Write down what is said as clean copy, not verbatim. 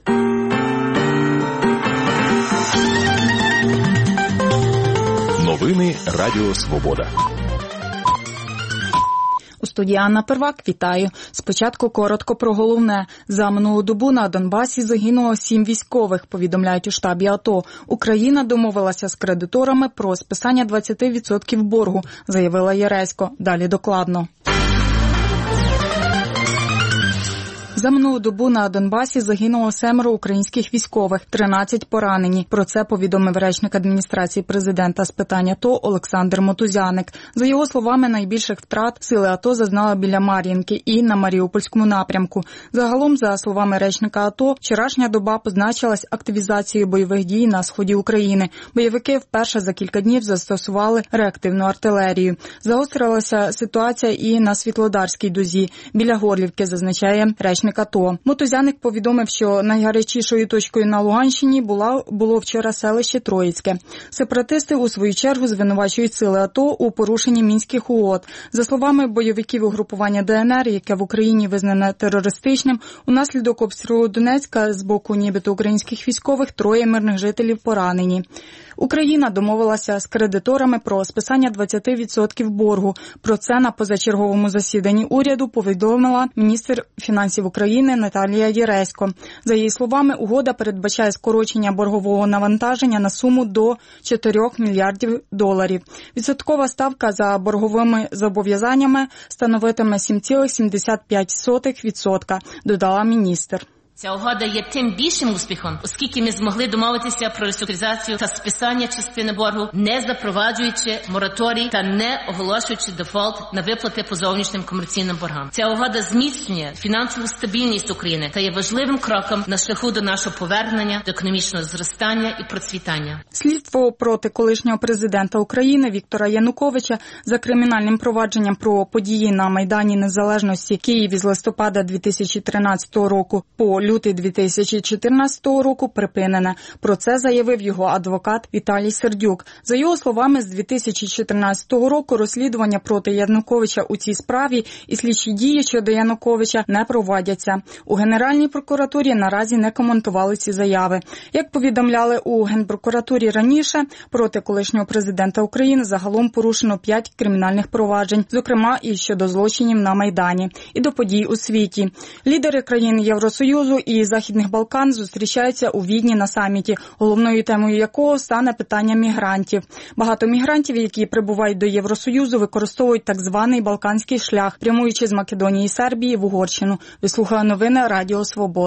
Новини Радіо Свобода. У студії Анна Первак, вітаю. Спочатку коротко про головне. За минулу добу на Донбасі загинуло 7 військових, повідомляють у штабі АТО. Україна домовилася з кредиторами про списання 20% боргу, заявила Яресько. Далі докладно. За минулу добу на Донбасі загинуло 7 українських військових, 13 поранені. Про це повідомив речник адміністрації президента з питань АТО Олександр Мотузяник. За його словами, найбільших втрат сили АТО зазнали біля Мар'їнки і на Маріупольському напрямку. Загалом, за словами речника АТО, вчорашня доба позначилась активізацією бойових дій на сході України. Бойовики вперше за кілька днів застосували реактивну артилерію. Загострилася ситуація і на Світлодарській дузі. Біля Горлівки, зазначає речник АТО. Мотузяник повідомив, що найгарячішою точкою на Луганщині було вчора селище Троїцьке. Сепаратисти у свою чергу звинувачують сили АТО у порушенні мінських угод. За словами бойовиків угрупування ДНР, яке в Україні визнане терористичним, унаслідок обстрілу Донецька з боку нібито українських військових 3 мирних жителів поранені. Україна домовилася з кредиторами про списання 20% боргу. Про це на позачерговому засіданні уряду повідомила міністр фінансів України Наталія Яресько. За її словами, угода передбачає скорочення боргового навантаження на суму до $4 мільярдів. Відсоткова ставка за борговими зобов'язаннями становитиме 7,75%, додала міністр. Ця угода є тим більшим успіхом, оскільки ми змогли домовитися про реструктуризацію та списання частини боргу, не запроваджуючи мораторій та не оголошуючи дефолт на виплати по зовнішнім комерційним боргам. Ця угода зміцнює фінансову стабільність України та є важливим кроком на шляху до нашого повернення до економічного зростання і процвітання. Слідство проти колишнього президента України Віктора Януковича за кримінальним провадженням про події на Майдані Незалежності в Києві з листопада 2013 року по лютий 2014 року припинене. Про це заявив його адвокат Віталій Сердюк. За його словами, з 2014 року розслідування проти Януковича у цій справі і слідчі дії щодо Януковича не проводяться. У Генеральній прокуратурі наразі не коментували ці заяви. Як повідомляли у Генпрокуратурі раніше, проти колишнього президента України загалом порушено 5 кримінальних проваджень, зокрема і щодо злочинів на Майдані, і до подій у світі. Лідери країн Євросоюзу і Західних Балкан зустрічаються у Відні на саміті, головною темою якого стане питання мігрантів. Багато мігрантів, які прибувають до Євросоюзу, використовують так званий Балканський шлях, прямуючи з Македонії і Сербії в Угорщину. Ви слухали новини Радіо Свобода.